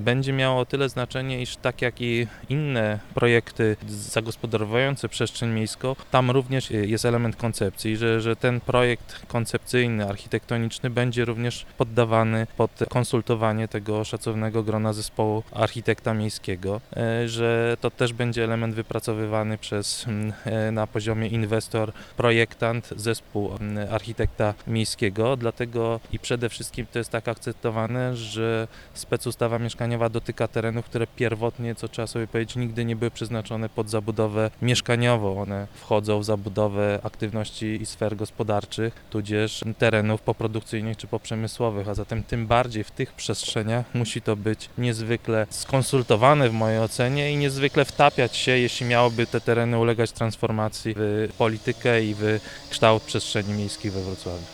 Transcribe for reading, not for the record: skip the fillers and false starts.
będzie miało o tyle znaczenie, iż tak jak i inne projekty zagospodarowujące przestrzeń miejską, tam również jest element koncepcji, że ten projekt koncepcyjny, architektoniczny będzie również poddawany pod konsultowanie tego szacownego grona zespołu architekta miejskiego, że to też będzie element wypracowywany na poziomie inwestor, projektant, zespół architekta miejskiego, dlatego i przede wszystkim to jest tak akceptowane, że specustawa mieszkaniowa dotyka terenów, które pierwotnie, co trzeba sobie powiedzieć, nigdy nie były przeznaczone pod zabudowę mieszkaniową. One wchodzą w zabudowę aktywności i sfer gospodarczych, tudzież terenów poprodukcyjnych czy poprzemysłowych, a zatem tym bardziej w tych przestrzeniach musi to być niezwykle skonsultowane w mojej ocenie i niezwykle wtapiać się, jeśli miałoby te tereny ulegać transformacji w politykę i w kształt przestrzeni miejskich we Wrocławiu.